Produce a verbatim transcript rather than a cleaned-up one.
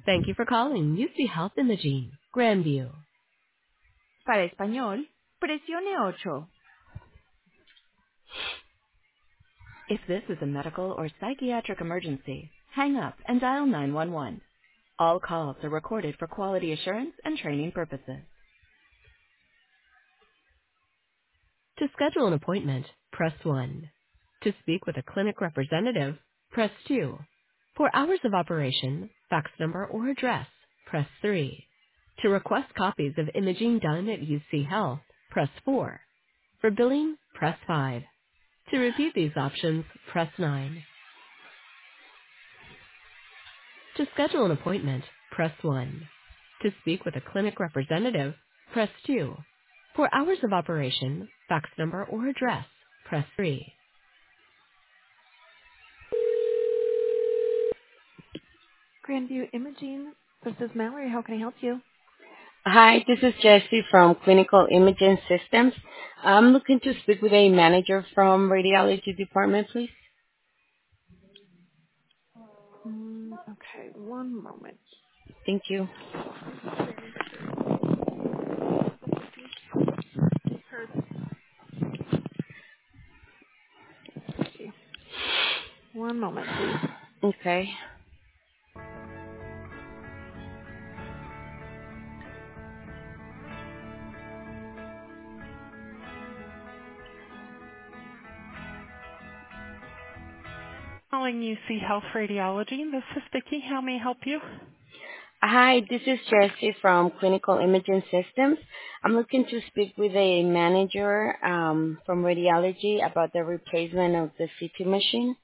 Thank you for calling U C Health Imaging, Grandview. Para español, presione ocho. If this is a medical or psychiatric emergency, hang up and dial nine one one. All calls are recorded for quality assurance and training purposes. To schedule an appointment, press one. To speak with a clinic representative, press two. For hours of operation, fax number or address, press three. To request copies of imaging done at U C Health, press four. For billing, press five. To repeat these options, press nine. To schedule an appointment, press one. To speak with a clinic representative, press two. For hours of operation, fax number or address, press three. Grandview Imaging, this is Mallory. How can I help you? Hi, this is Jessie from Clinical Imaging Systems. I'm looking to speak with a manager from radiology department, please. Mm, okay, one moment. Thank you. One moment, please. Okay. Calling U C Health Radiology. This is Vicki. How may I help you? Hi, this is Jessie from Clinical Imaging Systems. I'm looking to speak with a manager um, from radiology about the replacement of the C T machine.